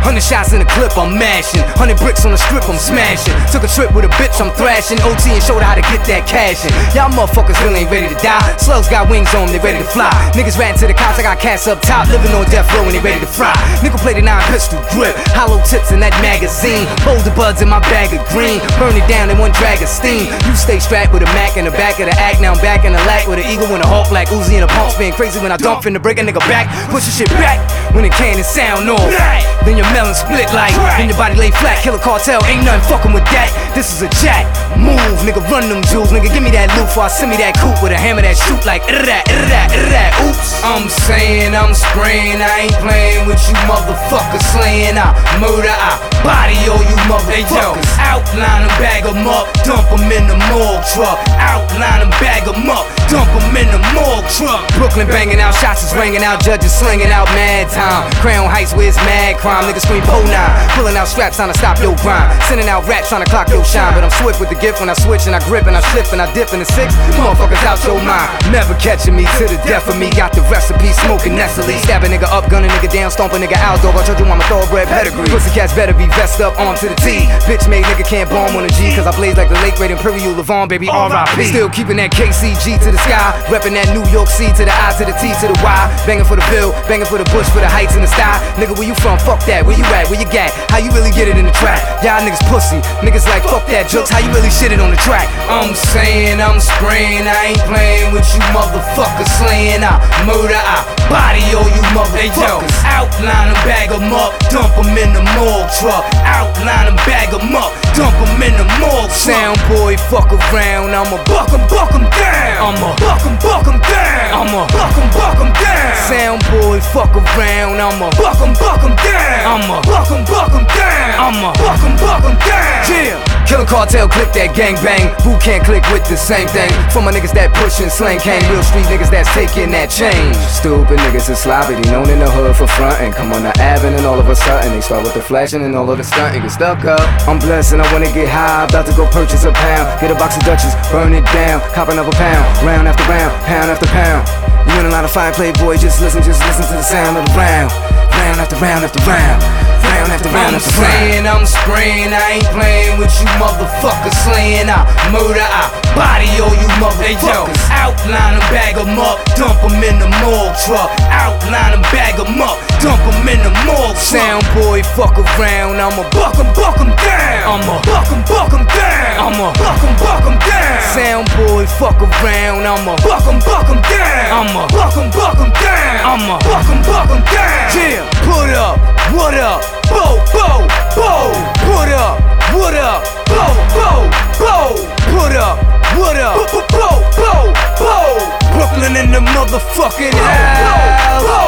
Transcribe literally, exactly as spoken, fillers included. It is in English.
Hundred shots in the clip, I'm mashing. Hundred bricks on the strip, I'm smashing. Took a trip with a bitch, I'm thrashing. O T and showed her how to get that cash in. Y'all motherfuckers really ain't ready to die. Slugs got wings on them, they ready to fly. Niggas ran to the cops, I got cats up top, living on death row and they ready to fry. Nickel plated nine pistol grip, hollow tips in that magazine. Boulder buds in my bag of green, burn it down in one drag of steam. You stay strapped with a Mac in the back of the act. Now I'm back in the lack with an eagle and a hawk black Uzi and a pump spin crazy when I dump in the break a nigga back. Push the shit back when it can and sound off. Then your melon split like, then your body lay flat. Killer cartel, ain't nothing fucking with that. This is a jack move, nigga, run them jewels. Nigga, give me that loot before I send me that coupe with a hammer that shoot like that, that, that. Oops, I'm saying, I'm spraying, I ain't playing with you motherfuckers. Slaying, I murder, I body all you motherfuckers. Outline them, bag them up, dump them in the morgue truck. Outline them, bag them up, dump them in the morgue truck. Brooklyn banging out, shots is ringing out, judges slinging out mad time. Crown Heights where it's mad crime, niggas scream po nine. Pulling out straps trying to stop your grind. Sending out raps trying to clock your shine. But I'm swift with the gift when I switch and I grip and I slip and I dip in the six. Motherfuckers out your mind, never catching me to the death of me. Got the recipe, smoking Nestle. Stab a nigga up, gun a nigga down, stomp a nigga out, dog. I told you I'm a thoroughbred pedigree. Pussycats better be vest up, arm to the T. Bitch made nigga can't bomb on a G, cause I blaze like the late great Imperial Levon, baby, R I P. Still keeping that K C G to the sky, repping that New York C to the I to the T to the Y. Banging for the Ville, banging for the Bush, for the heights and the style. Nigga, where you from? Fuck that. Where you at? Where you gat? How you really get it in the track? Y'all niggas pussy. Niggas like fuck that jokes. How you really shit it on the track? I'm saying, I'm spraying, I ain't playing with you motherfuckers. Slaying, I murder, I body all you motherfuckers. Outline them, bag them up, dump them in the morgue truck. Outline them, bag them up, dump them in the morgue truck. Sound boy, fuck around, I'ma buck em, buck em down. I'ma buck em, buck em down. I'ma buck em, buck em down. Sound boy, fuck around, I'ma buck em, buck em down. I'ma buck em, buck em down. I'ma buck em, buck em down. Yeah. Killer cartel, click that gang bang. Who can't click with the same thing? For my niggas that push and slang cane, real street niggas that's taking that change. Stupid niggas is sloppy, they known in the hood for frontin'. Come on the Avenue and all of a sudden they start with the flashing and all of the stuntin'. Get stuck up. I'm blessed and I wanna get high, about to go purchase a pound. Get a box of Dutchess, burn it down, cop another pound. Round after round, pound after pound. You in a lot of fire play, boy, just listen, just listen to the sound of the round. Round after round after round. Round after round after round. I'm saying, I'm spraying, I ain't playing with you motherfuckers. Slaying, I murder, I body all you motherfuckers. Outline them, bag them up, dump them in the morgue truck. Outline them, bag them up, dump them in the morgue truck. Sound boy, fuck around, I'ma buck em, buck em down. I'ma buck em, buck em down. I'ma buck em, buck em down. Sound boy, fuck around, I'ma buck em, buck em down. I'ma buck em, buck em down. I'ma buck em, buck em down. Yeah, put up, what up? Bo, bo, bo, put up, what up? Bo, bo, bo, put up, what up? Bo, bo, bo, bo, Brooklyn in the motherfucking house.